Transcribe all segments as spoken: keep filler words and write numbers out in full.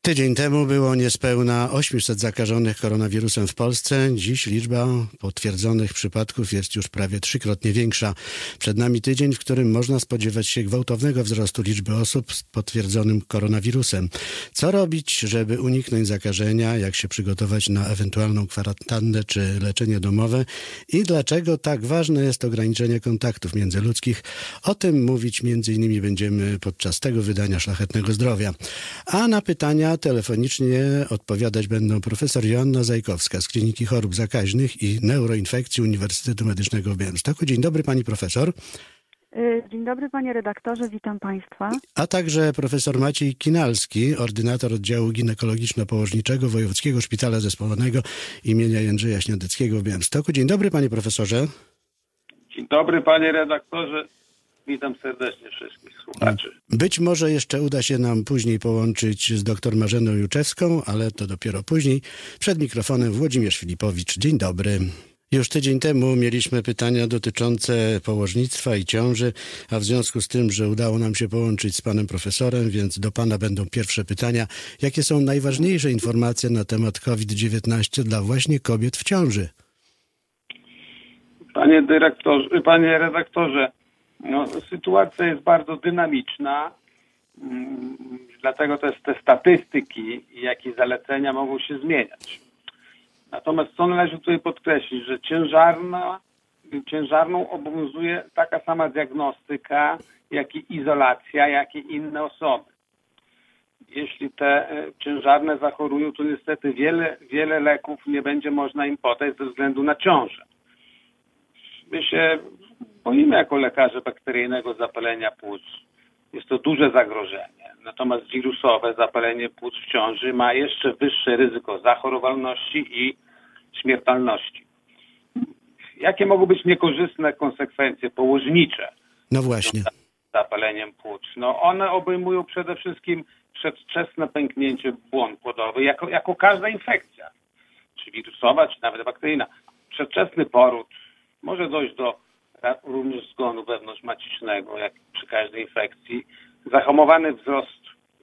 Tydzień temu było niespełna osiemset zakażonych koronawirusem w Polsce. Dziś liczba potwierdzonych przypadków jest już prawie trzykrotnie większa. Przed nami tydzień, w którym można spodziewać się gwałtownego wzrostu liczby osób z potwierdzonym koronawirusem. Co robić, żeby uniknąć zakażenia? Jak się przygotować na ewentualną kwarantannę czy leczenie domowe? I dlaczego tak ważne jest ograniczenie kontaktów międzyludzkich? O tym mówić między innymi będziemy podczas tego wydania Szlachetnego Zdrowia. A na pytania telefonicznie odpowiadać będą profesor Joanna Zajkowska z Kliniki Chorób Zakaźnych i Neuroinfekcji Uniwersytetu Medycznego w Białymstoku. Dzień dobry pani profesor. Dzień dobry panie redaktorze, witam państwa. A także profesor Maciej Kinalski, ordynator oddziału ginekologiczno-położniczego Wojewódzkiego Szpitala Zespołowanego imienia Jędrzeja Śniadeckiego w Białymstoku. Dzień dobry panie profesorze. Dzień dobry panie redaktorze. Witam serdecznie wszystkich słuchaczy. Być może jeszcze uda się nam później połączyć z dr Marzeną Juczewską, ale to dopiero później. Przed mikrofonem Włodzimierz Filipowicz. Dzień dobry. Już tydzień temu mieliśmy pytania dotyczące położnictwa i ciąży, a w związku z tym, że udało nam się połączyć z panem profesorem, więc do pana będą pierwsze pytania. Jakie są najważniejsze informacje na temat COVID dziewiętnaście dla właśnie kobiet w ciąży? Panie dyrektorze, panie redaktorze, no, sytuacja jest bardzo dynamiczna, mm, dlatego też te statystyki, jak i zalecenia mogą się zmieniać. Natomiast co należy tutaj podkreślić, że ciężarna, ciężarną obowiązuje taka sama diagnostyka, jak i izolacja, jak i inne osoby. Jeśli te ciężarne zachorują, to niestety wiele, wiele leków nie będzie można im podać ze względu na ciążę. My się boimy jako lekarze bakteryjnego zapalenia płuc. Jest to duże zagrożenie. Natomiast wirusowe zapalenie płuc w ciąży ma jeszcze wyższe ryzyko zachorowalności i śmiertelności. Jakie mogą być niekorzystne konsekwencje położnicze? No właśnie. Z zapaleniem płuc? No one obejmują przede wszystkim przedwczesne pęknięcie błon płodowych, jako, jako każda infekcja, czy wirusowa, czy nawet bakteryjna. Przedwczesny poród, może dojść do również zgonu wewnątrzmacicznego, jak przy każdej infekcji, zahamowany wzrost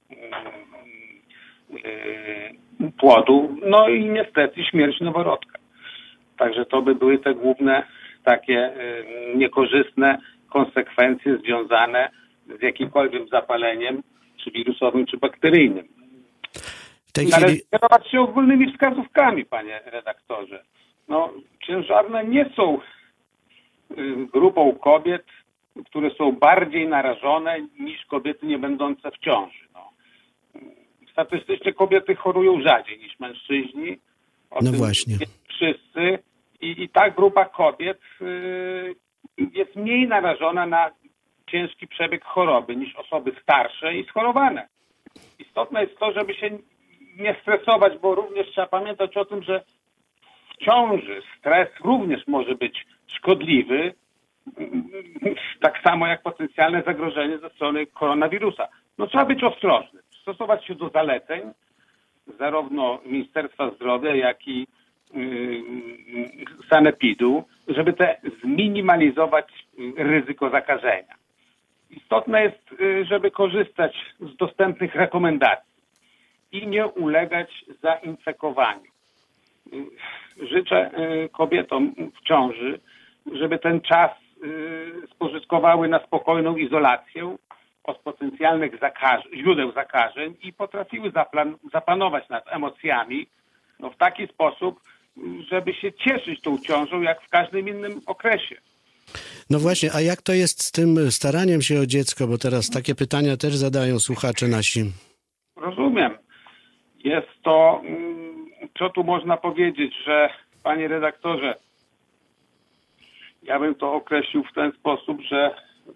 yy, płodu, no i niestety śmierć noworodka. Także to by były te główne takie yy, niekorzystne konsekwencje związane z jakimkolwiek zapaleniem, czy wirusowym, czy bakteryjnym. W tej Należy chwili... kierować się ogólnymi wskazówkami, panie redaktorze. No, ciężarne nie są grupą kobiet, które są bardziej narażone niż kobiety nie będące w ciąży. No. Statystycznie kobiety chorują rzadziej niż mężczyźni. O no tym właśnie. Wszyscy. I, I ta grupa kobiet y, jest mniej narażona na ciężki przebieg choroby niż osoby starsze i schorowane. Istotne jest to, żeby się nie stresować, bo również trzeba pamiętać o tym, że w ciąży stres również może być szkodliwy, tak samo jak potencjalne zagrożenie ze strony koronawirusa. No trzeba być ostrożny, stosować się do zaleceń zarówno Ministerstwa Zdrowia, jak i yy, sanepidu, żeby te zminimalizować ryzyko zakażenia. Istotne jest, żeby korzystać z dostępnych rekomendacji i nie ulegać zainfekowaniu. Życzę kobietom w ciąży, żeby ten czas spożytkowały na spokojną izolację od potencjalnych zakażeń, źródeł zakażeń i potrafiły zaplan- zapanować nad emocjami no, w taki sposób, żeby się cieszyć tą ciążą jak w każdym innym okresie. No właśnie, a jak to jest z tym staraniem się o dziecko, bo teraz takie pytania też zadają słuchacze nasi. Rozumiem. Jest to, co tu można powiedzieć, że panie redaktorze, ja bym to określił w ten sposób, że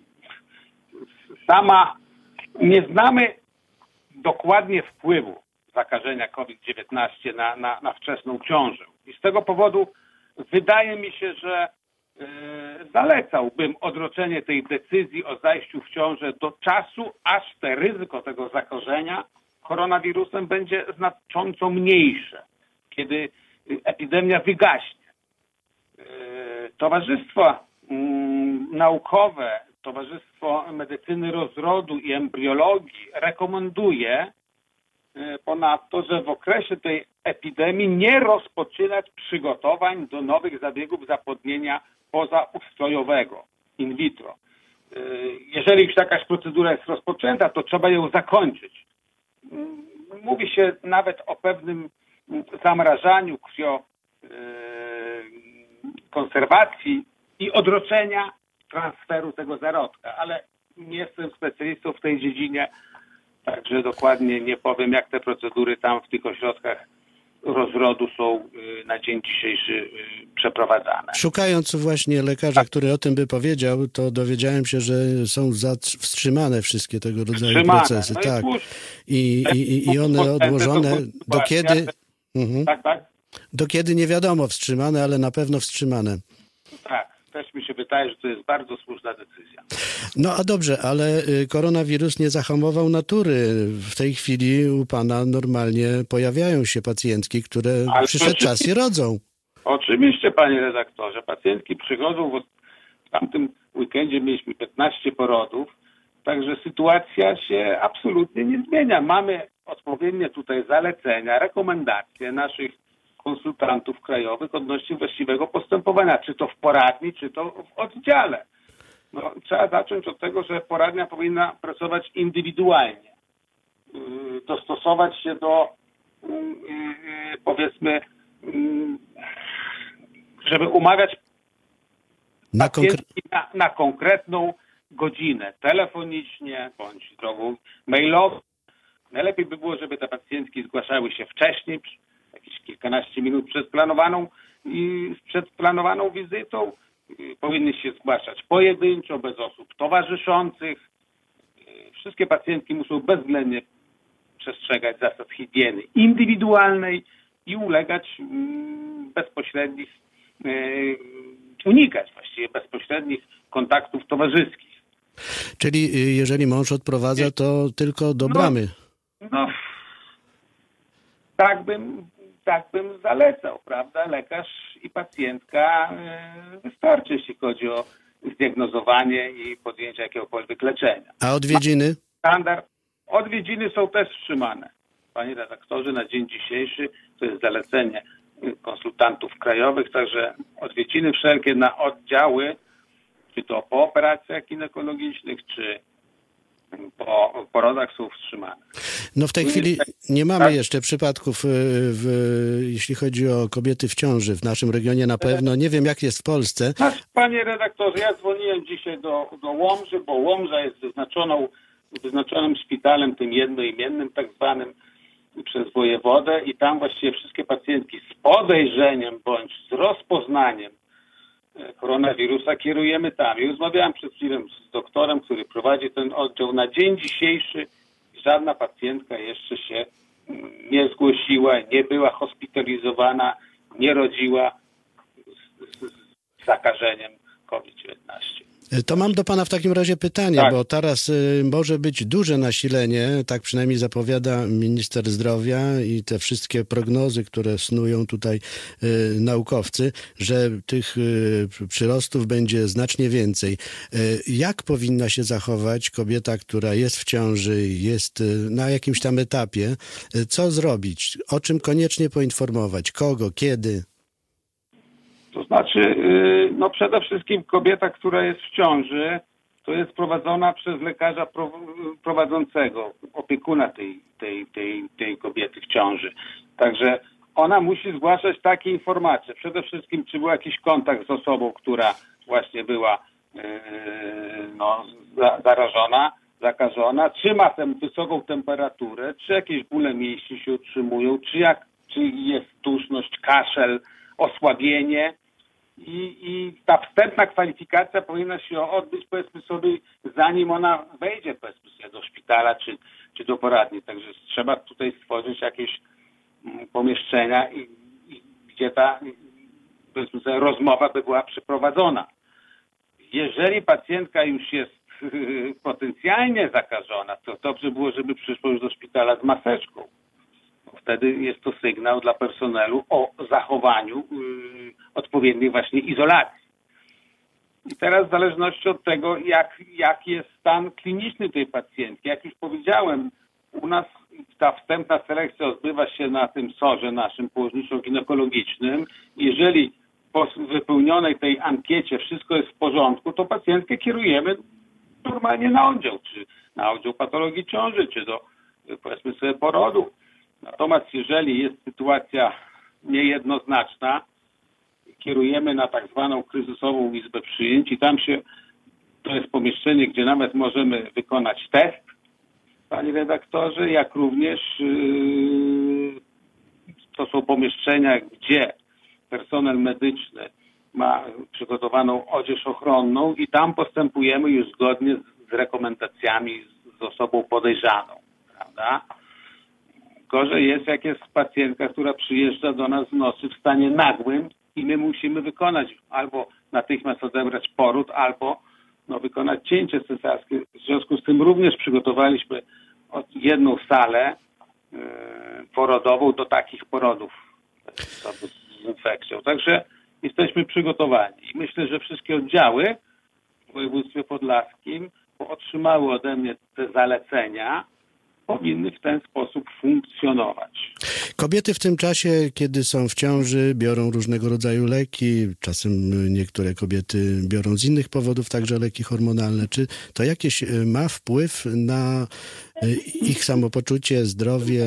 sama nie znamy dokładnie wpływu zakażenia COVID dziewiętnaście na, na, na wczesną ciążę. I z tego powodu wydaje mi się, że yy, zalecałbym odroczenie tej decyzji o zajściu w ciążę do czasu, aż te ryzyko tego zakażenia koronawirusem będzie znacząco mniejsze, kiedy epidemia wygaśnie. Towarzystwa naukowe, Towarzystwo Medycyny Rozrodu i Embriologii rekomenduje ponadto, że w okresie tej epidemii nie rozpoczynać przygotowań do nowych zabiegów zapłodnienia pozaustrojowego in vitro. Jeżeli już jakaś procedura jest rozpoczęta, to trzeba ją zakończyć. Mówi się nawet o pewnym zamrażaniu krwio konserwacji i odroczenia transferu tego zarodka, ale nie jestem specjalistą w tej dziedzinie, także dokładnie nie powiem, jak te procedury tam w tych ośrodkach rozrodu są na dzień dzisiejszy przeprowadzane. Szukając właśnie lekarza, który o tym by powiedział, to dowiedziałem się, że są wstrzymane wszystkie tego rodzaju Wstrzymane. procesy. No tak. I, I, i, I one odłożone do kiedy? Mhm. Tak, tak. Do kiedy nie wiadomo, wstrzymane, ale na pewno wstrzymane. Tak, też mi się wydaje, że to jest bardzo słuszna decyzja. No a dobrze, ale koronawirus nie zahamował natury. W tej chwili u pana normalnie pojawiają się pacjentki, które Ale przyszedł czas i rodzą. Oczywiście, panie redaktorze, pacjentki przychodzą, w, w tamtym weekendzie mieliśmy piętnaście porodów, także sytuacja się absolutnie nie zmienia. Mamy odpowiednie tutaj zalecenia, rekomendacje naszych konsultantów krajowych odnośnie właściwego postępowania, czy to w poradni, czy to w oddziale. No, trzeba zacząć od tego, że poradnia powinna pracować indywidualnie, yy, dostosować się do yy, yy, powiedzmy, yy, żeby umawiać Na pacjentki na, na konkretną godzinę, telefonicznie bądź drogą mailową. Najlepiej by było, żeby te pacjentki zgłaszały się wcześniej, jakieś kilkanaście minut przed planowaną i przed planowaną wizytą. Powinny się zgłaszać pojedynczo, bez osób towarzyszących. Wszystkie pacjentki muszą bezwzględnie przestrzegać zasad higieny indywidualnej i ulegać bezpośrednich, unikać właściwie bezpośrednich kontaktów towarzyskich. Czyli jeżeli mąż odprowadza, to tylko do bramy. No, no tak bym, tak bym zalecał, prawda? Lekarz i pacjentka wystarczy, jeśli chodzi o zdiagnozowanie i podjęcie jakiegokolwiek leczenia. A odwiedziny? Standard. Odwiedziny są też wstrzymane. Panie redaktorze, na dzień dzisiejszy to jest zalecenie konsultantów krajowych, także odwiedziny wszelkie na oddziały, czy to po operacjach ginekologicznych, czy po porodach są wstrzymane. No w tej chwili nie mamy tak? jeszcze przypadków, w, jeśli chodzi o kobiety w ciąży w naszym regionie na pewno. Nie wiem, jak jest w Polsce. Panie redaktorze, ja dzwoniłem dzisiaj do, do Łomży, bo Łomża jest wyznaczoną, wyznaczonym szpitalem, tym jednoimiennym tak zwanym przez wojewodę i tam właściwie wszystkie pacjentki z podejrzeniem bądź z rozpoznaniem koronawirusa kierujemy tam. I rozmawiałem przed chwilą z doktorem, który prowadzi ten oddział. Na dzień dzisiejszy żadna pacjentka jeszcze się nie zgłosiła, nie była hospitalizowana, nie rodziła z, z zakażeniem COVID dziewiętnaście. To mam do pana w takim razie pytanie, tak. bo teraz y, może być duże nasilenie, tak przynajmniej zapowiada minister zdrowia i te wszystkie prognozy, które snują tutaj y, naukowcy, że tych y, przyrostów będzie znacznie więcej. Y, jak powinna się zachować kobieta, która jest w ciąży, jest y, na jakimś tam etapie? Y, co zrobić? O czym koniecznie poinformować? Kogo? Kiedy? To znaczy, no przede wszystkim kobieta, która jest w ciąży, to jest prowadzona przez lekarza prowadzącego, opiekuna tej, tej, tej, tej kobiety w ciąży. Także ona musi zgłaszać takie informacje. Przede wszystkim, czy był jakiś kontakt z osobą, która właśnie była no, zarażona, zakażona, czy ma tę wysoką temperaturę, czy jakieś bóle mięśni się utrzymują, czy, jak, czy jest tuszność, kaszel, osłabienie i, i ta wstępna kwalifikacja powinna się odbyć, powiedzmy sobie, zanim ona wejdzie, powiedzmy sobie, do szpitala czy, czy do poradni. Także trzeba tutaj stworzyć jakieś pomieszczenia, i, i, gdzie ta, powiedzmy sobie, rozmowa by była przeprowadzona. Jeżeli pacjentka już jest potencjalnie zakażona, to dobrze było, żeby przyszła już do szpitala z maseczką. Wtedy jest to sygnał dla personelu o zachowaniu yy, odpowiedniej właśnie izolacji. I teraz w zależności od tego, jak, jak jest stan kliniczny tej pacjentki, jak już powiedziałem, u nas w ta wstępna selekcja odbywa się na tym sorze naszym położniczo-ginekologicznym. Jeżeli po wypełnionej tej ankiecie wszystko jest w porządku, to pacjentkę kierujemy normalnie na oddział, czy na oddział patologii ciąży, czy do, powiedzmy sobie, porodów. Natomiast jeżeli jest sytuacja niejednoznaczna, kierujemy na tak zwaną kryzysową izbę przyjęć i tam się, to jest pomieszczenie, gdzie nawet możemy wykonać test, panie redaktorze, jak również yy, to są pomieszczenia, gdzie personel medyczny ma przygotowaną odzież ochronną i tam postępujemy już zgodnie z, z rekomendacjami z, z osobą podejrzaną, prawda? Gorzej jest, jak jest pacjentka, która przyjeżdża do nas w nocy w stanie nagłym i my musimy wykonać albo natychmiast odebrać poród, albo no, wykonać cięcie cesarskie. W związku z tym również przygotowaliśmy jedną salę yy, porodową do takich porodów z infekcją. Także jesteśmy przygotowani. I myślę, że wszystkie oddziały w województwie podlaskim otrzymały ode mnie te zalecenia, powinny w ten sposób funkcjonować. Kobiety w tym czasie, kiedy są w ciąży, biorą różnego rodzaju leki. Czasem niektóre kobiety biorą z innych powodów także leki hormonalne. Czy to jakieś ma wpływ na ich samopoczucie, zdrowie?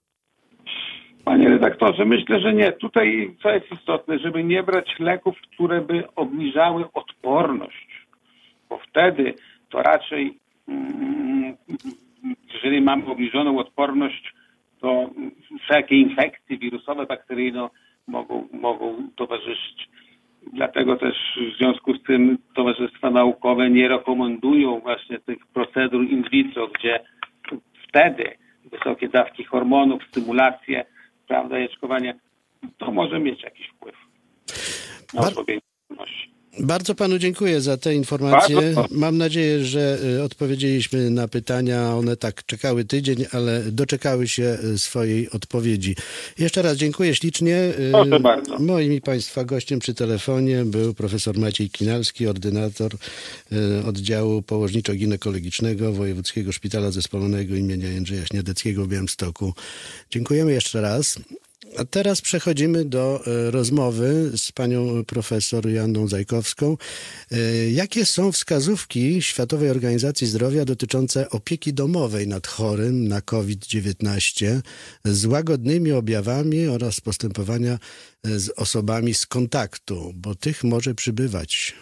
Panie redaktorze, myślę, że nie. Tutaj co jest istotne, żeby nie brać leków, które by obniżały odporność, bo wtedy to raczej mm, jeżeli mamy obniżoną odporność, to wszelkie infekcje wirusowe, bakteryjne mogą, mogą towarzyszyć. Dlatego też w związku z tym towarzystwa naukowe nie rekomendują właśnie tych procedur in vitro, gdzie wtedy wysokie dawki hormonów, stymulacje, prawda, jeczkowanie, to może mieć jakiś wpływ na Bar- osłabienie odporności. Bardzo panu dziękuję za te informacje. Bardzo. Mam nadzieję, że odpowiedzieliśmy na pytania. One tak czekały tydzień, ale doczekały się swojej odpowiedzi. Jeszcze raz dziękuję ślicznie. Proszę bardzo. Moim i państwa gościem przy telefonie był profesor Maciej Kinalski, ordynator oddziału położniczo-ginekologicznego Wojewódzkiego Szpitala Zespolonego imienia Jędrzeja Śniadeckiego w Białymstoku. Dziękujemy jeszcze raz. A teraz przechodzimy do rozmowy z panią profesor Joanną Zajkowską. Jakie są wskazówki Światowej Organizacji Zdrowia dotyczące opieki domowej nad chorym na kowid dziewiętnaście z łagodnymi objawami oraz postępowania z osobami z kontaktu, bo tych może przybywać?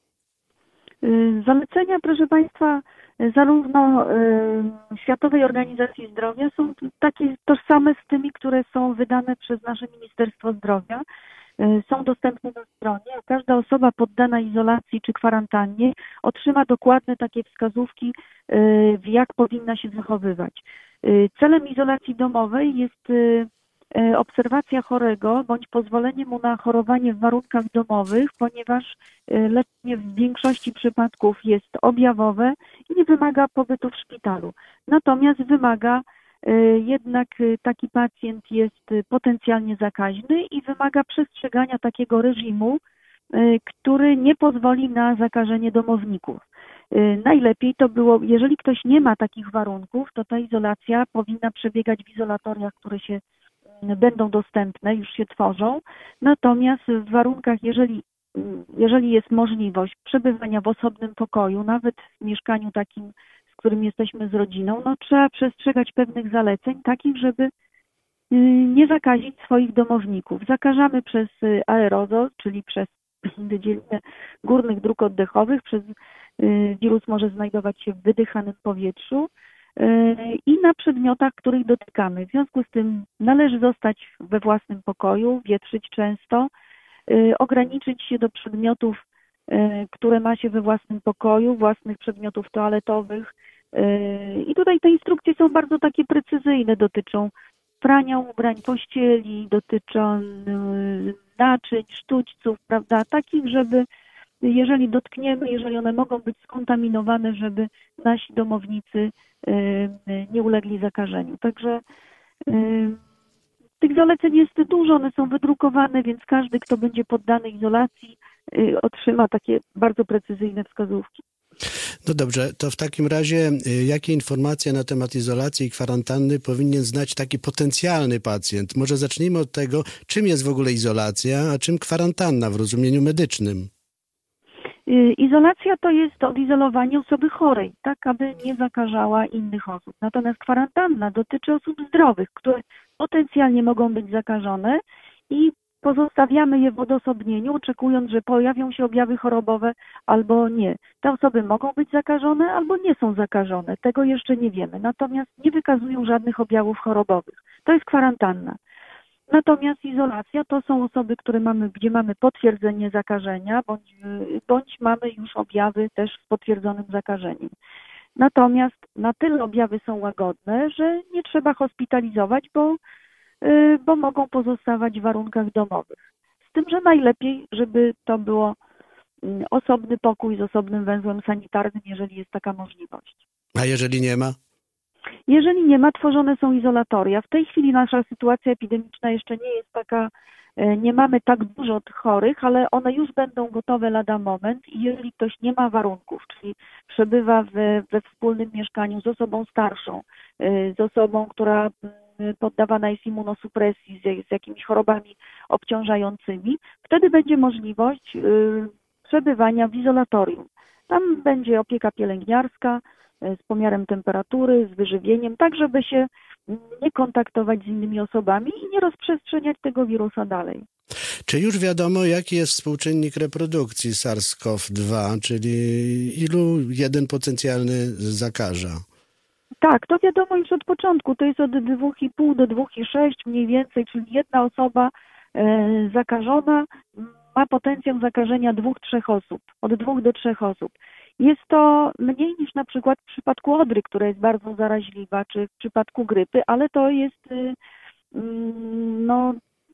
Zalecenia, proszę państwa, zarówno Światowej Organizacji Zdrowia są takie tożsame z tymi, które są wydane przez nasze Ministerstwo Zdrowia. Są dostępne na stronie, a każda osoba poddana izolacji czy kwarantannie otrzyma dokładne takie wskazówki, jak powinna się zachowywać. Celem izolacji domowej jest obserwacja chorego bądź pozwolenie mu na chorowanie w warunkach domowych, ponieważ leczenie w większości przypadków jest objawowe i nie wymaga pobytu w szpitalu. Natomiast wymaga jednak taki pacjent jest potencjalnie zakaźny i wymaga przestrzegania takiego reżimu, który nie pozwoli na zakażenie domowników. Najlepiej to było, jeżeli ktoś nie ma takich warunków, to ta izolacja powinna przebiegać w izolatoriach, które się będą dostępne, już się tworzą. Natomiast w warunkach, jeżeli, jeżeli jest możliwość przebywania w osobnym pokoju, nawet w mieszkaniu takim, z którym jesteśmy z rodziną, no trzeba przestrzegać pewnych zaleceń, takich, żeby nie zakazić swoich domowników. Zakażamy przez aerozol, czyli przez wydzielenie górnych dróg oddechowych, przez wirus może znajdować się w wydychanym powietrzu i na przedmiotach, których dotykamy. W związku z tym należy zostać we własnym pokoju, wietrzyć często, ograniczyć się do przedmiotów, które ma się we własnym pokoju, własnych przedmiotów toaletowych. I tutaj te instrukcje są bardzo takie precyzyjne, dotyczą prania ubrań, pościeli, dotyczą naczyń, sztućców, prawda, takich, żeby jeżeli dotkniemy, jeżeli one mogą być skontaminowane, żeby nasi domownicy nie ulegli zakażeniu. Także tych zaleceń jest dużo, one są wydrukowane, więc każdy, kto będzie poddany izolacji, otrzyma takie bardzo precyzyjne wskazówki. No dobrze, to w takim razie y, jakie informacje na temat izolacji i kwarantanny powinien znać taki potencjalny pacjent? Może zacznijmy od tego, czym jest w ogóle izolacja, a czym kwarantanna w rozumieniu medycznym? Y, Izolacja to jest odizolowanie osoby chorej, tak aby nie zakażała innych osób. Natomiast kwarantanna dotyczy osób zdrowych, które potencjalnie mogą być zakażone i pozostawiamy je w odosobnieniu, oczekując, że pojawią się objawy chorobowe albo nie. Te osoby mogą być zakażone albo nie są zakażone. Tego jeszcze nie wiemy. Natomiast nie wykazują żadnych objawów chorobowych. To jest kwarantanna. Natomiast izolacja to są osoby, które mamy, gdzie mamy potwierdzenie zakażenia, bądź, bądź mamy już objawy też z potwierdzonym zakażeniem. Natomiast na tyle objawy są łagodne, że nie trzeba hospitalizować, bo, y, bo mogą pozostawać w warunkach domowych. Z tym, że najlepiej, żeby to było mm, osobny pokój z osobnym węzłem sanitarnym, jeżeli jest taka możliwość. A jeżeli nie ma? Jeżeli nie ma, tworzone są izolatoria. W tej chwili nasza sytuacja epidemiczna jeszcze nie jest taka, e, nie mamy tak dużo tych chorych, ale one już będą gotowe lada moment i jeżeli ktoś nie ma warunków, czyli przebywa we, we wspólnym mieszkaniu z osobą starszą, e, z osobą, która m, poddawana jest immunosupresji, z, z jakimiś chorobami obciążającymi, wtedy będzie możliwość e, przebywania w izolatorium. Tam będzie opieka pielęgniarska, z pomiarem temperatury, z wyżywieniem, tak żeby się nie kontaktować z innymi osobami i nie rozprzestrzeniać tego wirusa dalej. Czy już wiadomo, jaki jest współczynnik reprodukcji SARS-CoV dwa, czyli ilu jeden potencjalny zakaża? Tak, to wiadomo już od początku. To jest od dwa i pół do dwa i sześć mniej więcej, czyli jedna osoba e, zakażona ma potencjał zakażenia dwóch, trzech osób, od dwóch do trzech osób. Jest to mniej niż na przykład w przypadku odry, która jest bardzo zaraźliwa, czy w przypadku grypy, ale to jest y, y, no,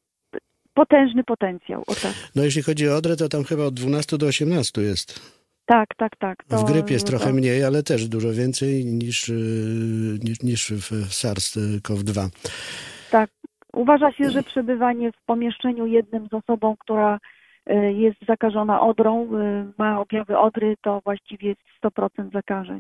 potężny potencjał. O tak. No jeśli chodzi o odrę, to tam chyba od dwunastu do osiemnastu jest. Tak, tak, tak. To, W grypie jest trochę to... mniej, ale też dużo więcej niż, niż, niż w SARS-CoV dwa. Tak. Uważa się, że przebywanie w pomieszczeniu jednym z osobą, która jest zakażona odrą, ma objawy odry, to właściwie jest sto procent zakażeń.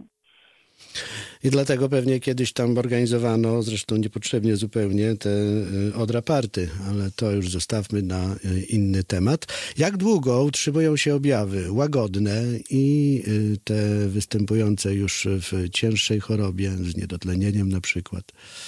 I dlatego pewnie kiedyś tam organizowano, zresztą niepotrzebnie zupełnie, te odraparty, ale to już zostawmy na inny temat. Jak długo utrzymują się objawy łagodne i te występujące już w cięższej chorobie, z niedotlenieniem na przykład?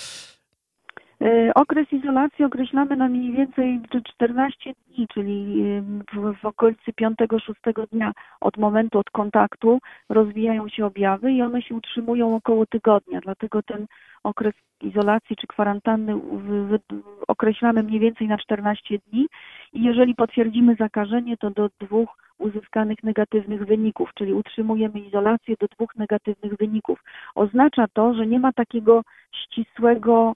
Okres izolacji określamy na mniej więcej czternaście dni, czyli w, w okolicy piątego szóstego dnia od momentu od kontaktu rozwijają się objawy i one się utrzymują około tygodnia. Dlatego ten okres izolacji czy kwarantanny w, w, określamy mniej więcej na czternaście dni i jeżeli potwierdzimy zakażenie, to do dwóch uzyskanych negatywnych wyników, czyli utrzymujemy izolację do dwóch negatywnych wyników. Oznacza to, że nie ma takiego ścisłego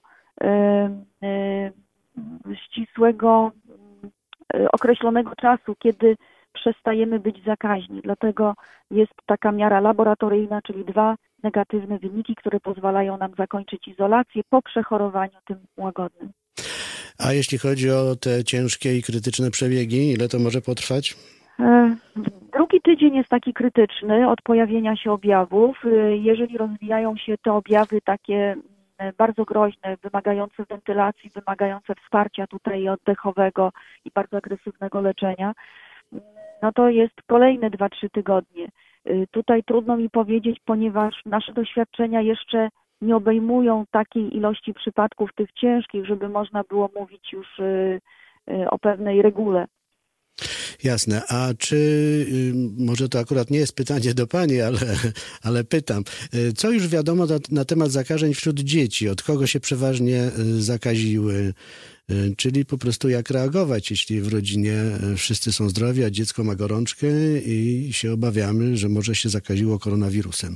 ścisłego, określonego czasu, kiedy przestajemy być zakaźni. Dlatego jest taka miara laboratoryjna, czyli dwa negatywne wyniki, które pozwalają nam zakończyć izolację po przechorowaniu tym łagodnym. A jeśli chodzi o te ciężkie i krytyczne przebiegi, ile to może potrwać? Drugi tydzień jest taki krytyczny od pojawienia się objawów. Jeżeli rozwijają się te objawy takie bardzo groźne, wymagające wentylacji, wymagające wsparcia tutaj oddechowego i bardzo agresywnego leczenia, no to jest kolejne dwa trzy tygodnie. Tutaj trudno mi powiedzieć, ponieważ nasze doświadczenia jeszcze nie obejmują takiej ilości przypadków tych ciężkich, żeby można było mówić już o pewnej regule. Jasne. A czy, może to akurat nie jest pytanie do pani, ale, ale pytam, co już wiadomo na, na temat zakażeń wśród dzieci? Od kogo się przeważnie zakaziły? Czyli po prostu jak reagować, jeśli w rodzinie wszyscy są zdrowi, a dziecko ma gorączkę i się obawiamy, że może się zakaziło koronawirusem?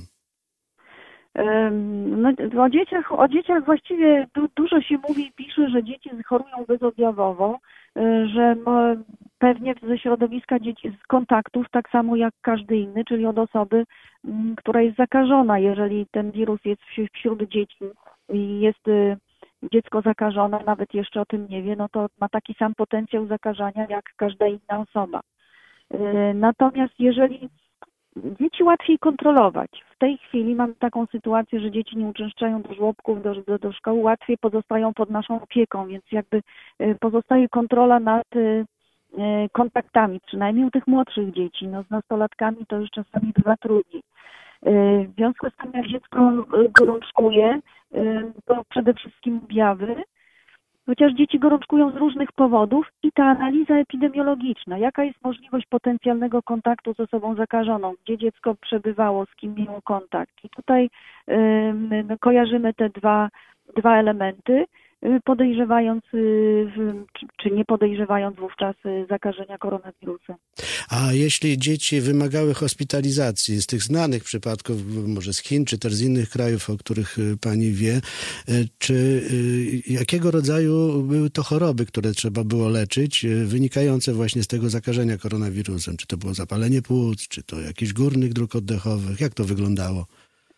No, o dzieciach, o dzieciach właściwie du, dużo się mówi i pisze, że dzieci chorują bezobjawowo, że pewnie ze środowiska dzieci, z kontaktów, tak samo jak każdy inny, czyli od osoby, która jest zakażona. Jeżeli ten wirus jest wśród dzieci i jest dziecko zakażone, nawet jeszcze o tym nie wie, no to ma taki sam potencjał zakażania jak każda inna osoba. Natomiast jeżeli dzieci łatwiej kontrolować. W tej chwili mamy taką sytuację, że dzieci nie uczęszczają do żłobków, do, do, do szkoły, łatwiej pozostają pod naszą opieką, więc jakby pozostaje kontrola nad kontaktami, przynajmniej u tych młodszych dzieci. No z nastolatkami to już czasami bywa trudniej. W związku z tym, jak dziecko gorączkuje, to przede wszystkim objawy, chociaż dzieci gorączkują z różnych powodów i ta analiza epidemiologiczna, jaka jest możliwość potencjalnego kontaktu z osobą zakażoną, gdzie dziecko przebywało, z kim miało kontakt. I tutaj no, kojarzymy te dwa, dwa elementy, podejrzewając, czy, czy nie podejrzewając wówczas zakażenia koronawirusem. A jeśli dzieci wymagały hospitalizacji z tych znanych przypadków, może z Chin, czy też z innych krajów, o których pani wie, czy jakiego rodzaju były to choroby, które trzeba było leczyć, wynikające właśnie z tego zakażenia koronawirusem? Czy to było zapalenie płuc, czy to jakichś górnych dróg oddechowych? Jak to wyglądało?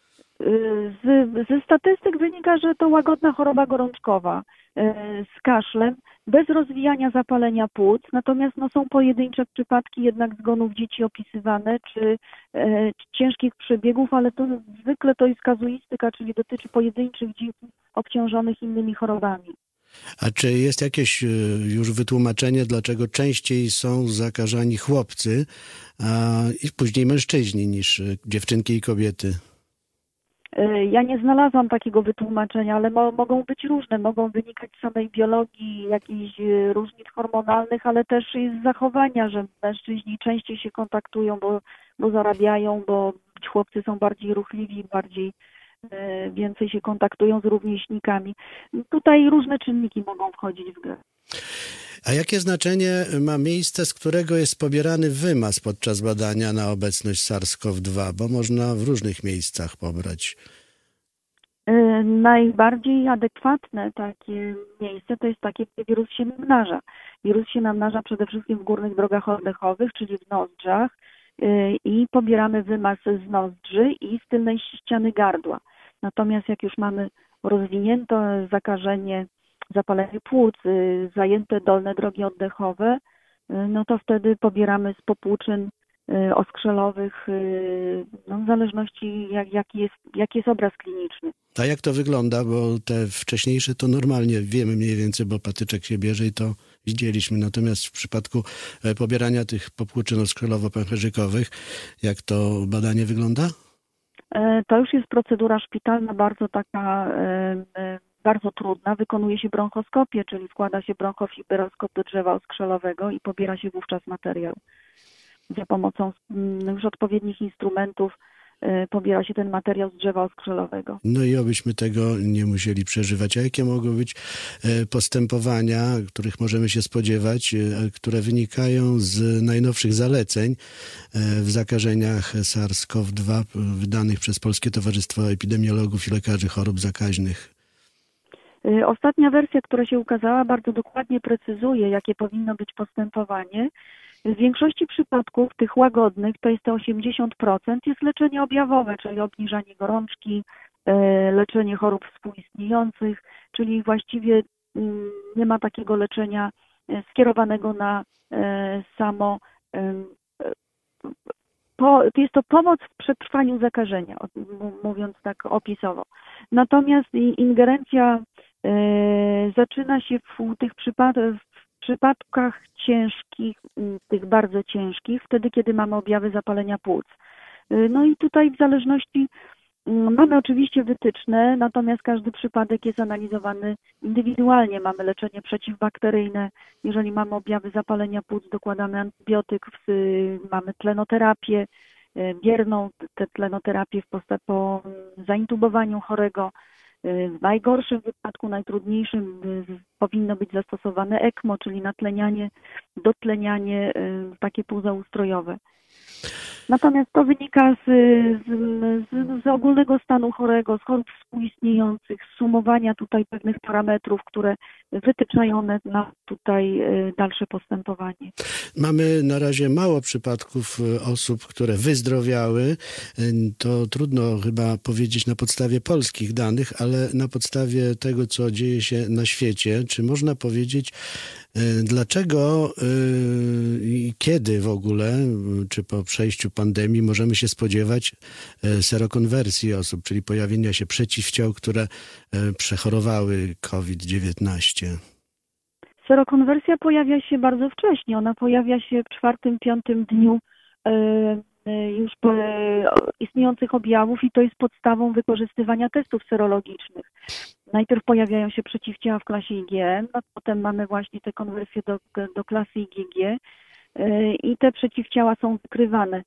Z, ze statystyk wynika, że to łagodna choroba gorączkowa z kaszlem, bez rozwijania zapalenia płuc, natomiast no, są pojedyncze przypadki jednak zgonów dzieci opisywane, czy, e, czy ciężkich przebiegów, ale to zwykle to jest kazuistyka, czyli dotyczy pojedynczych dzieci obciążonych innymi chorobami. A czy jest jakieś już wytłumaczenie, dlaczego częściej są zakażani chłopcy a, i później mężczyźni niż dziewczynki i kobiety? Ja nie znalazłam takiego wytłumaczenia, ale mo- mogą być różne, mogą wynikać z samej biologii, jakichś różnic hormonalnych, ale też z zachowania, że mężczyźni częściej się kontaktują, bo, bo zarabiają, bo chłopcy są bardziej ruchliwi, bardziej e, więcej się kontaktują z rówieśnikami. Tutaj różne czynniki mogą wchodzić w grę. A jakie znaczenie ma miejsce, z którego jest pobierany wymaz podczas badania na obecność SARS-CoV dwa? Bo można w różnych miejscach pobrać. Najbardziej adekwatne takie miejsce to jest takie, gdzie wirus się namnaża. Wirus się namnaża przede wszystkim w górnych drogach oddechowych, czyli w nozdrzach, i pobieramy wymaz z nozdrzy i z tylnej ściany gardła. Natomiast jak już mamy rozwinięte zakażenie, zapalenie płuc, zajęte dolne drogi oddechowe, no to wtedy pobieramy z popłuczyn oskrzelowych, no w zależności jak, jaki jest, jaki jest obraz kliniczny. A jak to wygląda? Bo te wcześniejsze to normalnie wiemy mniej więcej, bo patyczek się bierze i to widzieliśmy. Natomiast w przypadku pobierania tych popłuczyn oskrzelowo-pęcherzykowych, jak to badanie wygląda? To już jest procedura szpitalna, bardzo taka, bardzo trudna. Wykonuje się bronchoskopię, czyli wkłada się bronchofiberoskop do drzewa oskrzelowego i pobiera się wówczas materiał. Za pomocą już odpowiednich instrumentów pobiera się ten materiał z drzewa oskrzelowego. No i obyśmy tego nie musieli przeżywać. A jakie mogą być postępowania, których możemy się spodziewać, które wynikają z najnowszych zaleceń w zakażeniach SARS-CoV dwa wydanych przez Polskie Towarzystwo Epidemiologów i Lekarzy Chorób Zakaźnych? Ostatnia wersja, która się ukazała, bardzo dokładnie precyzuje, jakie powinno być postępowanie. W większości przypadków tych łagodnych, to jest to osiemdziesiąt procent, jest leczenie objawowe, czyli obniżanie gorączki, leczenie chorób współistniejących, czyli właściwie nie ma takiego leczenia skierowanego na samo, jest to pomoc w przetrwaniu zakażenia, mówiąc tak opisowo. Natomiast ingerencja zaczyna się w tych przypadkach, w przypadkach ciężkich, tych bardzo ciężkich, wtedy kiedy mamy objawy zapalenia płuc. No i tutaj w zależności mamy oczywiście wytyczne, natomiast każdy przypadek jest analizowany indywidualnie. Mamy leczenie przeciwbakteryjne, jeżeli mamy objawy zapalenia płuc, dokładamy antybiotyk, mamy tlenoterapię bierną, tę tlenoterapię w posta- po zaintubowaniu chorego. W najgorszym wypadku, najtrudniejszym powinno być zastosowane ECMO, czyli natlenianie, dotlenianie takie półzaustrojowe. Natomiast to wynika z, z, z ogólnego stanu chorego, z chorób współistniejących, z sumowania tutaj pewnych parametrów, które wytyczają na tutaj dalsze postępowanie. Mamy na razie mało przypadków osób, które wyzdrowiały. To trudno chyba powiedzieć na podstawie polskich danych, ale na podstawie tego, co dzieje się na świecie, czy można powiedzieć, Dlaczego i kiedy w ogóle, czy po przejściu pandemii możemy się spodziewać serokonwersji osób, czyli pojawienia się przeciwciał, które przechorowały kowid dziewiętnaście? Serokonwersja pojawia się bardzo wcześnie. Ona pojawia się w czwartym, piątym dniu już po istniejących objawów i to jest podstawą wykorzystywania testów serologicznych. Najpierw pojawiają się przeciwciała w klasie I G, no potem mamy właśnie te konwersje do, do klasy I G G i te przeciwciała są wykrywane.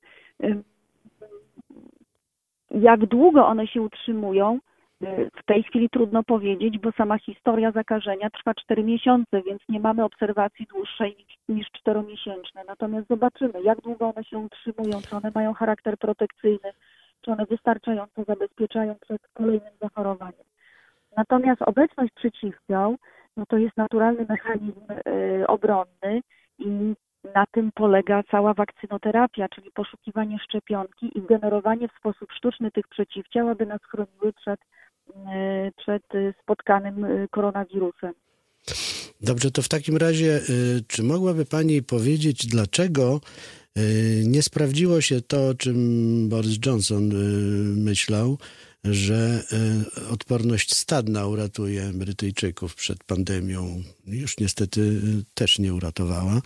Jak długo one się utrzymują, w tej chwili trudno powiedzieć, bo sama historia zakażenia trwa cztery miesiące, więc nie mamy obserwacji dłuższej niż, niż czteromiesięczne. Natomiast zobaczymy, jak długo one się utrzymują, czy one mają charakter protekcyjny, czy one wystarczająco zabezpieczają przed kolejnym zachorowaniem. Natomiast obecność przeciwciał, no to jest naturalny mechanizm y, obronny i na tym polega cała wakcynoterapia, czyli poszukiwanie szczepionki i generowanie w sposób sztuczny tych przeciwciał, aby nas chroniły przed, y, przed spotkanym koronawirusem. Dobrze, to w takim razie, y, czy mogłaby Pani powiedzieć, dlaczego y, nie sprawdziło się to, o czym Boris Johnson y, myślał, że y, odporność stadna uratuje Brytyjczyków przed pandemią? Już niestety y, też nie uratowała.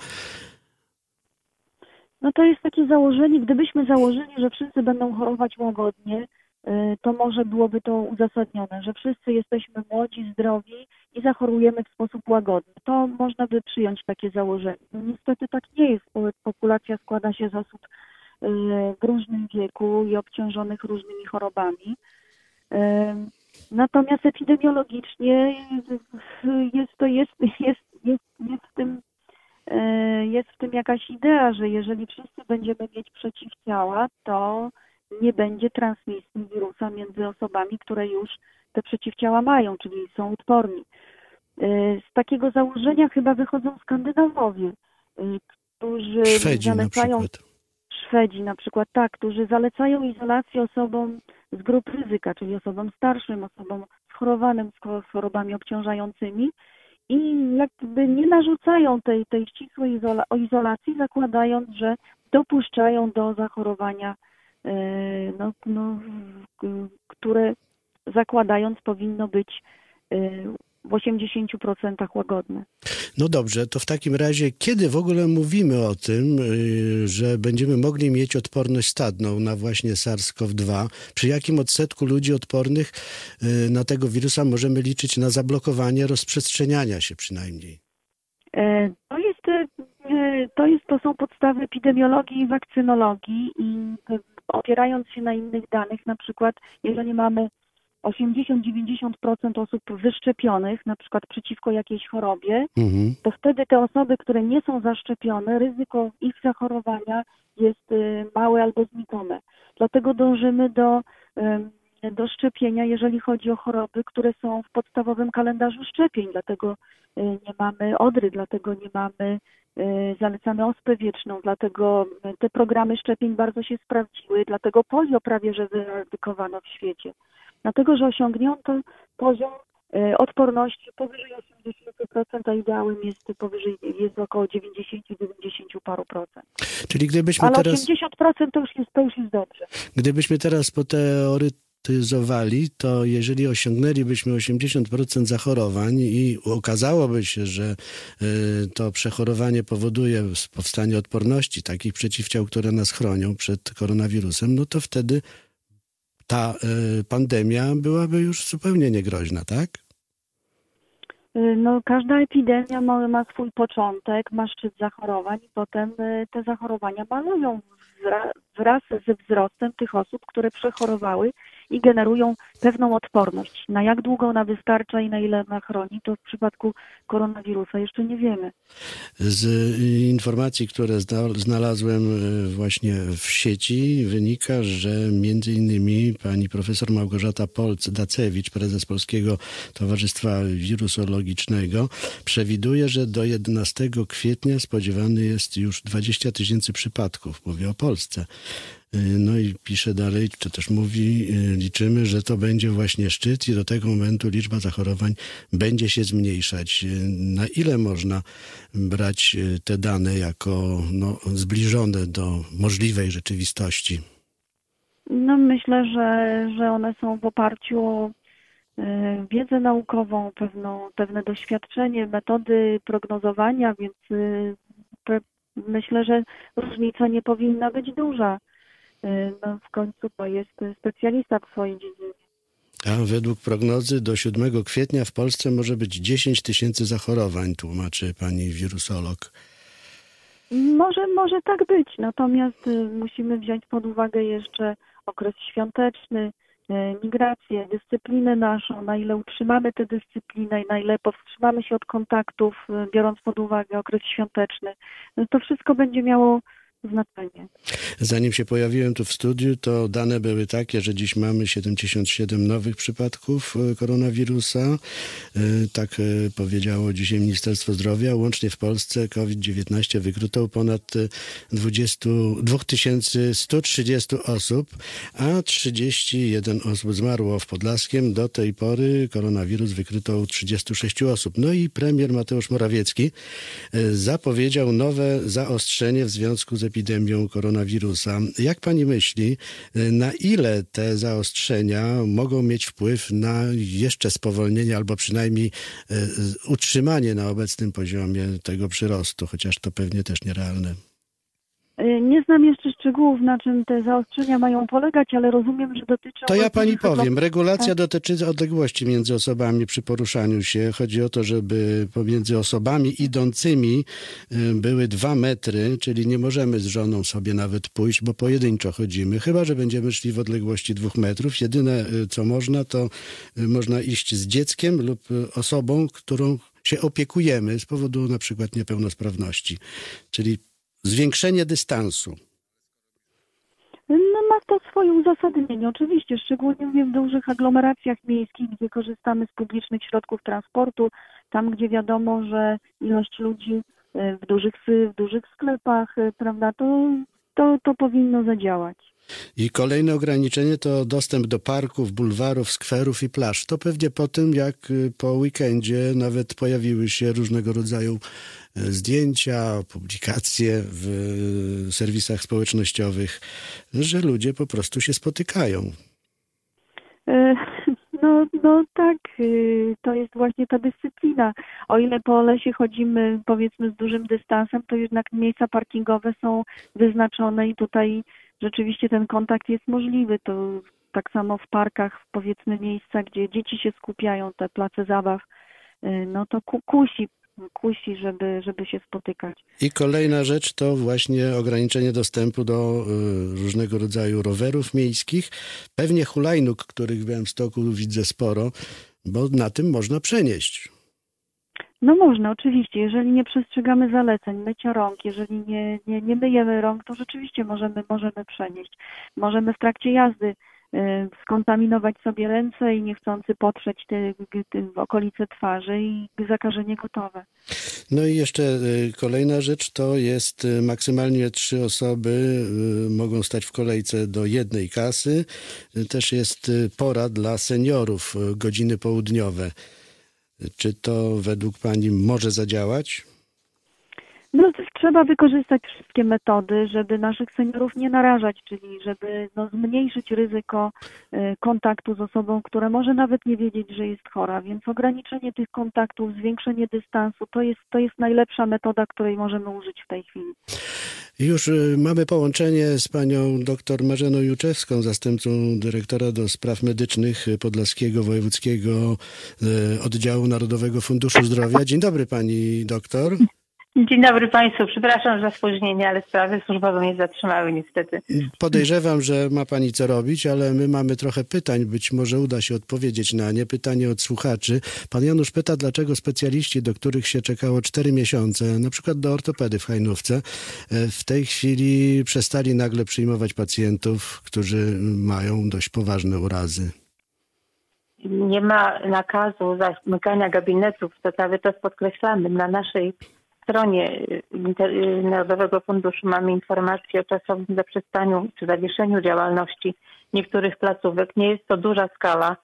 No to jest takie założenie, gdybyśmy założyli, że wszyscy będą chorować łagodnie, to może byłoby to uzasadnione, że wszyscy jesteśmy młodzi, zdrowi i zachorujemy w sposób łagodny. To można by przyjąć takie założenie. No niestety tak nie jest, bo populacja składa się z osób w różnym wieku i obciążonych różnymi chorobami. Natomiast epidemiologicznie jest to jest, jest, jest, jest w tym jest w tym jakaś idea, że jeżeli wszyscy będziemy mieć przeciwciała, to nie będzie transmisji wirusa między osobami, które już te przeciwciała mają, czyli są odporni. Z takiego założenia chyba wychodzą Skandynawowie, którzy Szwedzi zalecają, na przykład. Szwedzi na przykład, tak, którzy zalecają izolację osobom z grup ryzyka, czyli osobom starszym, osobom schorowanym z chorobami obciążającymi i jakby nie narzucają tej, tej ścisłej izola- izolacji, zakładając, że dopuszczają do zachorowania, no, no, które zakładając powinno być w osiemdziesięciu procentach łagodne. No dobrze, to w takim razie kiedy w ogóle mówimy o tym, że będziemy mogli mieć odporność stadną na właśnie SARS-CoV dwa? Przy jakim odsetku ludzi odpornych na tego wirusa możemy liczyć na zablokowanie rozprzestrzeniania się przynajmniej? To jest, to jest, to są podstawy epidemiologii i wakcynologii i opierając się na innych danych, na przykład jeżeli mamy osiemdziesiąt do dziewięćdziesięciu procent osób wyszczepionych, na przykład przeciwko jakiejś chorobie, mhm. to wtedy te osoby, które nie są zaszczepione, ryzyko ich zachorowania jest małe albo znikome. Dlatego dążymy do, do szczepienia, jeżeli chodzi o choroby, które są w podstawowym kalendarzu szczepień. Dlatego nie mamy odry, dlatego nie mamy, zalecamy ospę wieczną, dlatego te programy szczepień bardzo się sprawdziły, dlatego polio prawie że wyeradykowano w świecie. Dlatego, że osiągnięto poziom odporności powyżej osiemdziesięciu procent, a ideałem jest powyżej, jest około dziewięćdziesiąt do dziewięćdziesięciu paru procent. Czyli gdybyśmy Ale teraz... osiemdziesiąt procent to już jest, to już jest dobrze. Gdybyśmy teraz poteoretyzowali, to jeżeli osiągnęlibyśmy osiemdziesiąt procent zachorowań i okazałoby się, że to przechorowanie powoduje powstanie odporności, takich przeciwciał, które nas chronią przed koronawirusem, no to wtedy ta y, pandemia byłaby już zupełnie niegroźna, tak? No, każda epidemia ma, ma swój początek, ma szczyt zachorowań i potem y, te zachorowania malują wraz, wraz ze wzrostem tych osób, które przechorowały i generują pewną odporność. Na jak długo ona wystarcza i na ile ona chroni, to w przypadku koronawirusa jeszcze nie wiemy. Z informacji, które znalazłem właśnie w sieci, wynika, że między innymi pani profesor Małgorzata Polc-Dacewicz, prezes Polskiego Towarzystwa Wirusologicznego, przewiduje, że do jedenastego kwietnia spodziewany jest już dwadzieścia tysięcy przypadków. Mówię o Polsce. No i pisze dalej, czy też mówi, liczymy, że to będzie właśnie szczyt i do tego momentu liczba zachorowań będzie się zmniejszać. Na ile można brać te dane jako no, zbliżone do możliwej rzeczywistości? No myślę, że, że one są w oparciu o e, wiedzę naukową, pewną, pewne doświadczenie, metody prognozowania, więc e, pe, myślę, że różnica nie powinna być duża. E, No, w końcu to jest specjalista w swojej dziedzinie. A według prognozy do siódmego kwietnia w Polsce może być dziesięć tysięcy zachorowań, tłumaczy pani wirusolog. Może, może tak być, natomiast y, musimy wziąć pod uwagę jeszcze okres świąteczny, y, migrację, dyscyplinę naszą, na ile utrzymamy tę dyscyplinę i na ile powstrzymamy się od kontaktów, y, biorąc pod uwagę okres świąteczny. No to wszystko będzie miało znaczenie. Zanim się pojawiłem tu w studiu, to dane były takie, że dziś mamy siedemdziesiąt siedem nowych przypadków koronawirusa. Tak powiedziało dzisiaj Ministerstwo Zdrowia. Łącznie w Polsce COVID dziewiętnaście wykryto ponad dwa tysiące sto trzydzieści osób, a trzydzieści jeden osób zmarło w Podlaskiem. Do tej pory koronawirus wykryto u trzydziestu sześciu osób. No i premier Mateusz Morawiecki zapowiedział nowe zaostrzenie w związku z epidemią koronawirusa. Jak pani myśli, na ile te zaostrzenia mogą mieć wpływ na jeszcze spowolnienie albo przynajmniej utrzymanie na obecnym poziomie tego przyrostu, chociaż to pewnie też nierealne? Nie znam jeszcze szczegółów, na czym te zaostrzenia mają polegać, ale rozumiem, że dotyczą... To ja pani powiem. Regulacja dotyczy odległości między osobami przy poruszaniu się. Chodzi o to, żeby pomiędzy osobami idącymi były dwa metry, czyli nie możemy z żoną sobie nawet pójść, bo pojedynczo chodzimy, chyba że będziemy szli w odległości dwóch metrów. Jedyne, co można, to można iść z dzieckiem lub osobą, którą się opiekujemy z powodu na przykład niepełnosprawności. Czyli zwiększenie dystansu. No ma to swoje uzasadnienie. Oczywiście, szczególnie w dużych aglomeracjach miejskich, gdzie korzystamy z publicznych środków transportu, tam gdzie wiadomo, że ilość ludzi w dużych, w dużych sklepach, prawda, to, to, to powinno zadziałać. I kolejne ograniczenie to dostęp do parków, bulwarów, skwerów i plaż. To pewnie po tym, jak po weekendzie nawet pojawiły się różnego rodzaju zdjęcia, publikacje w serwisach społecznościowych, że ludzie po prostu się spotykają. No, no tak, to jest właśnie ta dyscyplina. O ile po lesie chodzimy, powiedzmy, z dużym dystansem, to jednak miejsca parkingowe są wyznaczone i tutaj rzeczywiście ten kontakt jest możliwy. To tak samo w parkach, powiedzmy, miejsca, gdzie dzieci się skupiają, te place zabaw, no to kusi, kusi, żeby, żeby się spotykać. I kolejna rzecz to właśnie ograniczenie dostępu do y, różnego rodzaju rowerów miejskich, pewnie hulajnóg, których w Białymstoku widzę sporo, bo na tym można przenieść. No można, oczywiście. Jeżeli nie przestrzegamy zaleceń mycia rąk, jeżeli nie, nie, nie myjemy rąk, to rzeczywiście możemy, możemy przenieść. Możemy w trakcie jazdy y, skontaminować sobie ręce i niechcący potrzeć te, te w okolice twarzy i zakażenie gotowe. No i jeszcze y, kolejna rzecz to jest y, maksymalnie trzy osoby y, mogą stać w kolejce do jednej kasy. Y, też jest y, pora dla seniorów, y, godziny południowe. Czy to według pani może zadziałać? No, trzeba wykorzystać wszystkie metody, żeby naszych seniorów nie narażać, czyli żeby no, zmniejszyć ryzyko y, kontaktu z osobą, która może nawet nie wiedzieć, że jest chora. Więc ograniczenie tych kontaktów, zwiększenie dystansu to jest, to jest najlepsza metoda, której możemy użyć w tej chwili. Już mamy połączenie z panią dr Marzeną Juczewską, zastępcą dyrektora do spraw medycznych Podlaskiego Wojewódzkiego Oddziału Narodowego Funduszu Zdrowia. Dzień dobry pani doktor. Dzień dobry Państwu. Przepraszam za spóźnienie, ale sprawy służbowe mnie zatrzymały niestety. Podejrzewam, że ma Pani co robić, ale my mamy trochę pytań. Być może uda się odpowiedzieć na nie. Pytanie od słuchaczy. Pan Janusz pyta, dlaczego specjaliści, do których się czekało cztery miesiące, na przykład do ortopedy w Hajnówce, w tej chwili przestali nagle przyjmować pacjentów, którzy mają dość poważne urazy. Nie ma nakazu zamykania gabinetów, to cały czas podkreślamy. Na naszej stronie Inter- Narodowego Funduszu mamy informację o czasowym zaprzestaniu czy zawieszeniu działalności niektórych placówek. Nie jest to duża skala,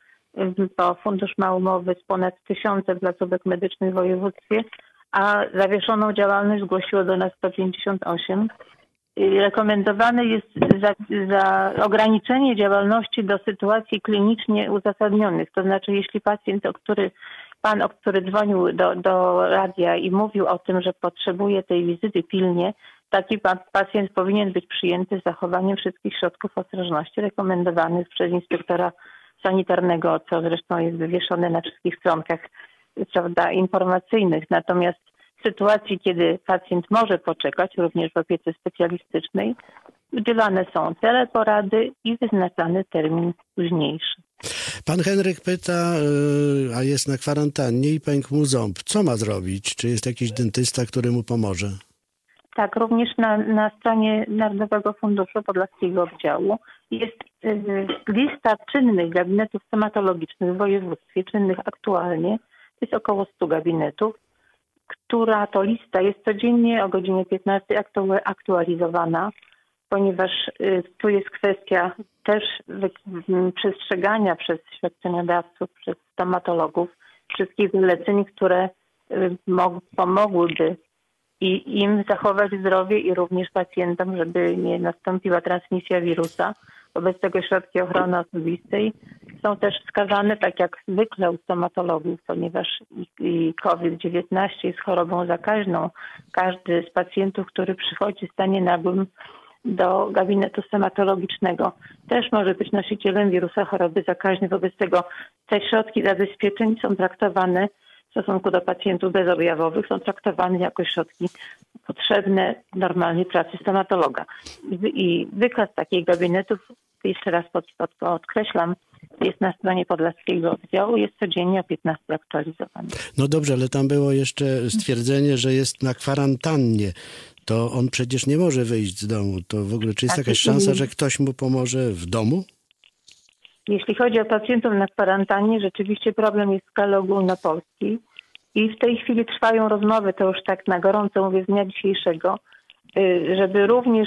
bo fundusz ma umowy z ponad tysiącem placówek medycznych w województwie, a zawieszoną działalność zgłosiło do nas sto pięćdziesiąt osiem. Rekomendowane jest za, za ograniczenie działalności do sytuacji klinicznie uzasadnionych. To znaczy, jeśli pacjent, o który pan, o który dzwonił do, do radia i mówił o tym, że potrzebuje tej wizyty pilnie, taki pa, pacjent powinien być przyjęty z zachowaniem wszystkich środków ostrożności rekomendowanych przez inspektora sanitarnego, co zresztą jest wywieszone na wszystkich stronkach, prawda, informacyjnych. Natomiast w sytuacji, kiedy pacjent może poczekać, również w opiece specjalistycznej, udzielane są teleporady i wyznaczany termin późniejszy. Pan Henryk pyta, yy, a jest na kwarantannie i pękł mu ząb. Co ma zrobić? Czy jest jakiś dentysta, który mu pomoże? Tak, również na, na stronie Narodowego Funduszu Podlaskiego Oddziału jest y, lista czynnych gabinetów stomatologicznych w województwie, czynnych aktualnie. To jest około stu gabinetów, która to lista jest codziennie o godzinie piętnastej aktu- aktualizowana, ponieważ y, tu jest kwestia też wy- y, przestrzegania przez świadczeniodawców, przez stomatologów wszystkich zaleceń, które y, mo- pomogłyby i im zachować zdrowie i również pacjentom, żeby nie nastąpiła transmisja wirusa. Wobec tego środki ochrony osobistej są też wskazane, tak jak zwykle u stomatologów, ponieważ i COVID dziewiętnaście jest chorobą zakaźną. Każdy z pacjentów, który przychodzi w stanie nagłym do gabinetu stomatologicznego, też może być nosicielem wirusa choroby zakaźnej. Wobec tego te środki zabezpieczeń są traktowane w stosunku do pacjentów bezobjawowych, są traktowane jako środki potrzebne normalnej pracy stomatologa. I wykaz takich gabinetów, jeszcze raz pod, pod, podkreślam, jest na stronie Podlaskiego Oddziału, jest codziennie o piętnastej aktualizowany. No dobrze, ale tam było jeszcze stwierdzenie, że jest na kwarantannie. To on przecież nie może wyjść z domu. To w ogóle, czy jest Tak, jakaś szansa, że ktoś mu pomoże w domu? Jeśli chodzi o pacjentów na kwarantannie, rzeczywiście problem jest w skali ogólnopolskiej i w tej chwili trwają rozmowy, to już tak na gorąco mówię, z dnia dzisiejszego, żeby również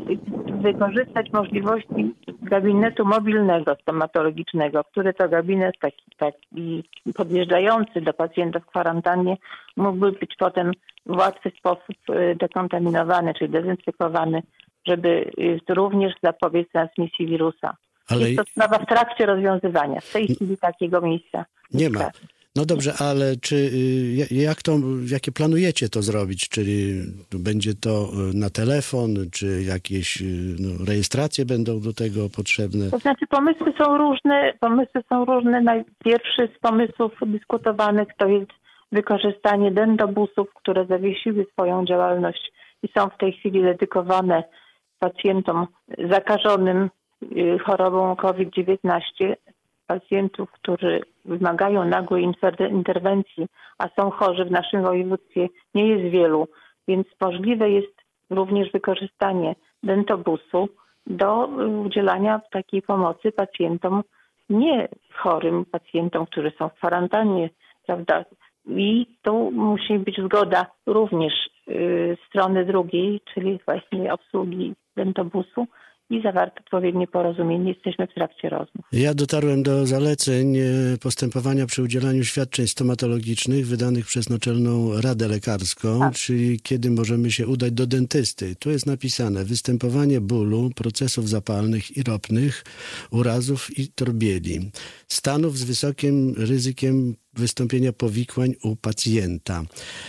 wykorzystać możliwości gabinetu mobilnego stomatologicznego, który to gabinet taki, taki podjeżdżający do pacjenta w kwarantannie mógłby być potem w łatwy sposób dekontaminowany, czyli dezynfekowany, żeby również zapobiec transmisji wirusa. Ale Jest to sprawa w trakcie rozwiązywania. W tej chwili takiego miejsca nie ma. No dobrze, ale czy jak to, jakie planujecie to zrobić? Czyli będzie to na telefon, czy jakieś no, rejestracje będą do tego potrzebne? To znaczy pomysły są różne, pomysły są różne. Najpierwszy z pomysłów dyskutowanych to jest wykorzystanie dentobusów, które zawiesiły swoją działalność i są w tej chwili dedykowane pacjentom zakażonym chorobą COVID dziewiętnaście, pacjentów, którzy wymagają nagłej interwencji, a są chorzy w naszym województwie, nie jest wielu, więc możliwe jest również wykorzystanie dentobusu do udzielania takiej pomocy pacjentom nie chorym, pacjentom, którzy są w kwarantannie, prawda? I tu musi być zgoda również y, strony drugiej, czyli właśnie obsługi dentobusu, i zawarte odpowiednie porozumienie. Jesteśmy w trakcie rozmów. Ja dotarłem do zaleceń postępowania przy udzielaniu świadczeń stomatologicznych wydanych przez Naczelną Radę Lekarską, tak. Czyli kiedy możemy się udać do dentysty. Tu jest napisane występowanie bólu, procesów zapalnych i ropnych, urazów i torbieli, stanów z wysokim ryzykiem wystąpienia powikłań u pacjenta.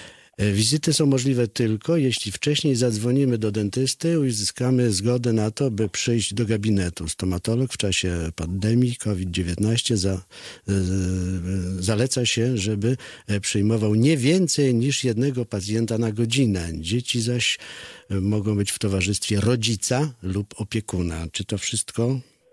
Wizyty są możliwe tylko, jeśli wcześniej zadzwonimy do dentysty i uzyskamy zgodę na to, by przyjść do gabinetu. Stomatolog w czasie pandemii COVID dziewiętnaście za, zaleca się, żeby przyjmował nie więcej niż jednego pacjenta na godzinę. Dzieci zaś mogą być w towarzystwie rodzica lub opiekuna. Czy to wszystko?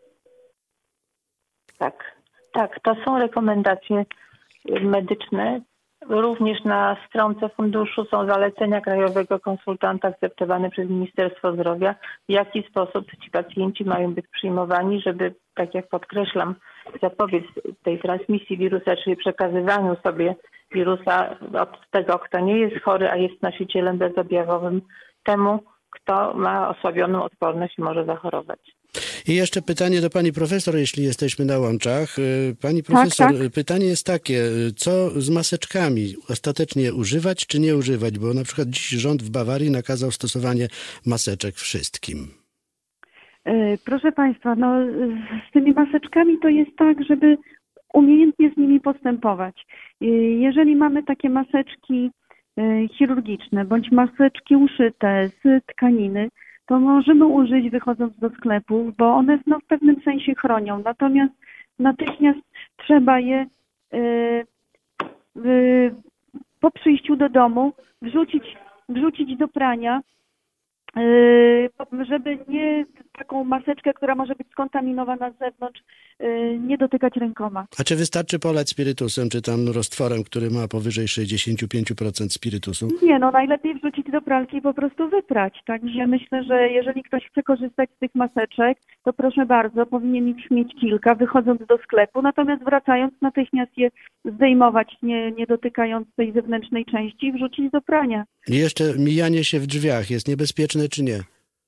Tak, tak. To są rekomendacje medyczne. Również na stronce funduszu są zalecenia krajowego konsultanta akceptowane przez Ministerstwo Zdrowia, w jaki sposób ci pacjenci mają być przyjmowani, żeby, tak jak podkreślam, zapobiec tej transmisji wirusa, czyli przekazywaniu sobie wirusa od tego, kto nie jest chory, a jest nosicielem bezobjawowym, temu, kto ma osłabioną odporność i może zachorować. I jeszcze pytanie do pani profesor, jeśli jesteśmy na łączach. Pani profesor, tak. pytanie jest takie, co z maseczkami? Ostatecznie używać czy nie używać? Bo na przykład dziś rząd w Bawarii nakazał stosowanie maseczek wszystkim. Proszę Państwa, no, z tymi maseczkami to jest tak, żeby umiejętnie z nimi postępować. Jeżeli mamy takie maseczki chirurgiczne bądź maseczki uszyte z tkaniny, to możemy użyć wychodząc do sklepów, bo one no, w pewnym sensie chronią. Natomiast natychmiast trzeba je yy, yy, po przyjściu do domu wrzucić, wrzucić do prania, yy, żeby nie taką maseczkę, która może być skontaminowana z zewnątrz, yy, nie dotykać rękoma. A czy wystarczy polać spirytusem, czy tam roztworem, który ma powyżej sześćdziesiąt pięć procent spirytusu? Nie, no najlepiej wrzucić do pralki i po prostu wyprać. Także myślę, że jeżeli ktoś chce korzystać z tych maseczek, to proszę bardzo, powinien ich mieć kilka, wychodząc do sklepu, natomiast wracając natychmiast je zdejmować, nie, nie dotykając tej zewnętrznej części i wrzucić do prania. I jeszcze mijanie się w drzwiach jest niebezpieczne czy nie?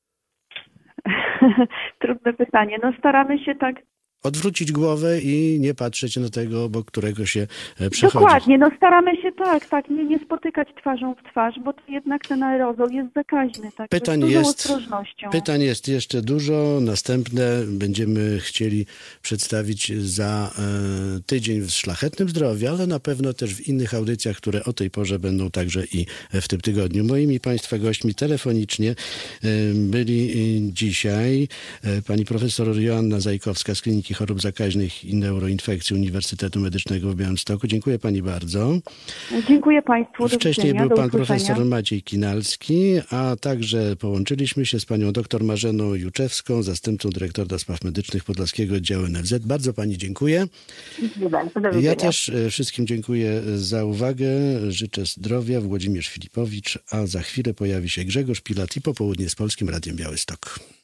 Trudne pytanie. No staramy się tak... Odwrócić głowę i nie patrzeć na tego, obok którego się przechodzi. Dokładnie, no staramy się tak, tak, nie, nie spotykać twarzą w twarz, bo to jednak ten aerozol jest zakaźny, tak, Pytań z dużą jest, ostrożnością. pytań jest jeszcze dużo, następne będziemy chcieli przedstawić za e, tydzień w Szlachetnym Zdrowiu, ale na pewno też w innych audycjach, które o tej porze będą także i w tym tygodniu. Moimi Państwa gośćmi telefonicznie e, byli dzisiaj e, pani profesor Joanna Zajkowska z Kliniki Chorób Zakaźnych i Neuroinfekcji Uniwersytetu Medycznego w Białymstoku. Dziękuję pani bardzo. Dziękuję Państwu. Do Wcześniej widzenia, był do pan usłyszenia. profesor Maciej Kinalski, a także połączyliśmy się z panią doktor Marzeną Juczewską, zastępcą dyrektora do spraw medycznych Podlaskiego Oddziału N F Z. Bardzo pani dziękuję. Dziękuję bardzo. Do widzenia. Ja też e, wszystkim dziękuję za uwagę. Życzę zdrowia. Włodzimierz Filipowicz, a za chwilę pojawi się Grzegorz Pilat i Popołudnie z Polskim Radiem Białystok.